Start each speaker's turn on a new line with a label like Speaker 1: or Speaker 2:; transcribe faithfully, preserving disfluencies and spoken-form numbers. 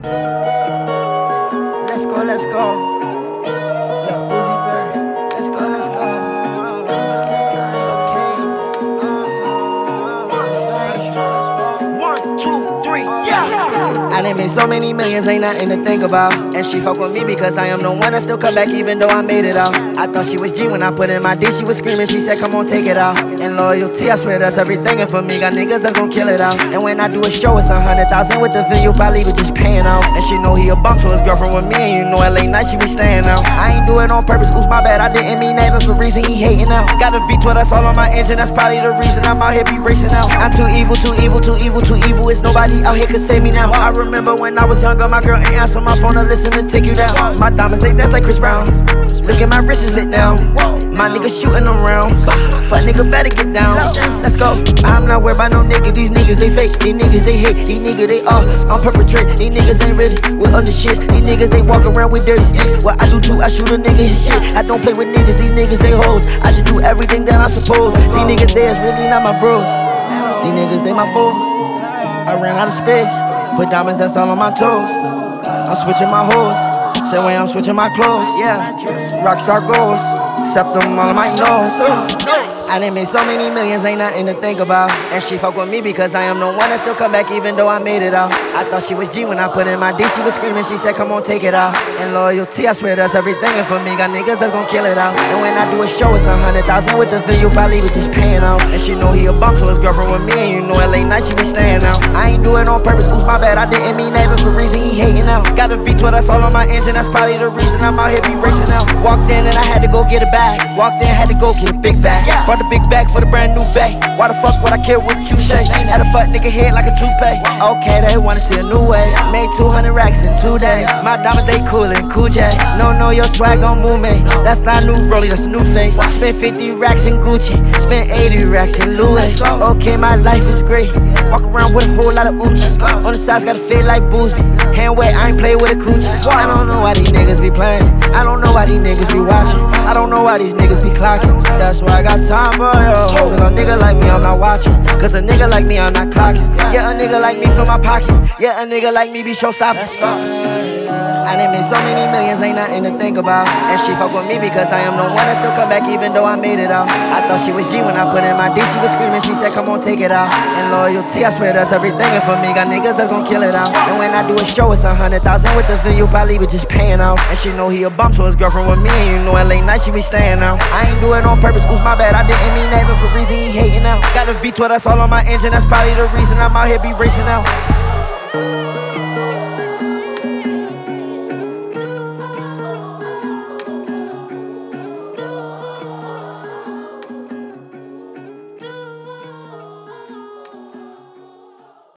Speaker 1: Let's go, let's go. Lil Uzi Vert. Let's go, let's go. Okay. One, two, three, yeah. I done made so many millions, ain't nothing to think about. And she fuck with me because I am the one that still come back even though I made it out. I thought she was G when I put in my D, she was screaming, she said come on take it out. And loyalty, I swear that's everything, and for me, got niggas that's gon' kill it out. And when I do a show, it's a hundred thousand with the venue, probably was just paying out. And she know he a bum, so his girlfriend with me, and you know L A night she be staying out. I ain't do it on purpose, oops my bad, I didn't mean that, that's the reason he hating out. Got a V twelve, that's all on my engine, that's probably the reason I'm out here be racing out. I'm too evil, too evil, too evil, too evil, it's nobody out here could save me now. I remember when I was younger, my girl ain't answer my phone to listen to take you down. My diamonds, they dance like Chris Brown. Look at my wrist is lit now. My niggas shooting them rounds. Fuck nigga better get down. Let's go. I'm not worried about no nigga. These niggas they fake. These niggas they hate. These niggas they all on perpetrate. These niggas ain't ready with other shits. These niggas they walk around with dirty sticks. What I do too, I shoot a nigga his shit. I don't play with niggas. These niggas they hoes. I just do everything that I'm supposed. These niggas they is really not my bros. These niggas they my foes. I ran out of space. Put diamonds, that's all on my toes. I'm switching my hoes. Same way I'm switching my clothes. Yeah, rockstar goals. Except them all on my nose. I done made so many millions, ain't nothing to think about. And she fuck with me because I am the one that still come back even though I made it out. I thought she was G when I put in my D, she was screaming, she said come on take it out. And loyalty, I swear that's everything, and for me, got niggas that's gon' kill it out. And when I do a show, it's a hundred thousand with the venue, probably was just paying out. And she know he a bum, so his girlfriend with me, and you know L A night she be staying out. I ain't do it on purpose, oops my bad, I didn't mean that, that's the reason he hating out. Got a V twelve, that's all on my engine, that's probably the reason I'm out here be racing out. Walked in and I had to go get a bag. Walked in, had to go get a big bag. Brought the big bag for the brand new bag. Why the fuck would I care what you say? Had a fuck nigga head like a toupee. Okay, they wanna see a new way. Made two hundred racks in two days. My diamonds they coolin', cool J. No, no, your swag don't move me. That's not new Rollie, that's a new face. Spent fifty racks in Gucci, spent eighty racks in Louis. Okay, my life is great. Walk around with a whole lot of Uchi. On the sides gotta feel like Boozy. Hand wet, I ain't play with a coochie. I don't know why these niggas be playing. I don't know why these niggas be watching. I don't know why these niggas be clocking. That's why I got time for yo. Cause a nigga like me, I'm not watching. Cause a nigga like me, I'm not clocking. Yeah, a nigga like me fill my pocket. Yeah, a nigga like me be showstopping. I done made so many millions, ain't nothing to think about. And she fuck with me because I am the one that still come back even though I made it out. I thought she was G when I put in my D, she was screaming, she said come on take it out. And loyalty, I swear that's everything, and for me, got niggas that's gon' kill it out. And when I do a show, it's a hundred thousand with the venue, probably was just paying out. And she know he a bum, so his girlfriend with me, and you know L A night she be staying out. I ain't do it on purpose, oops my bad, I didn't mean that, that's the reason he hating out. Got a V twelve, that's all on my engine, that's probably the reason I'm out here be racing out.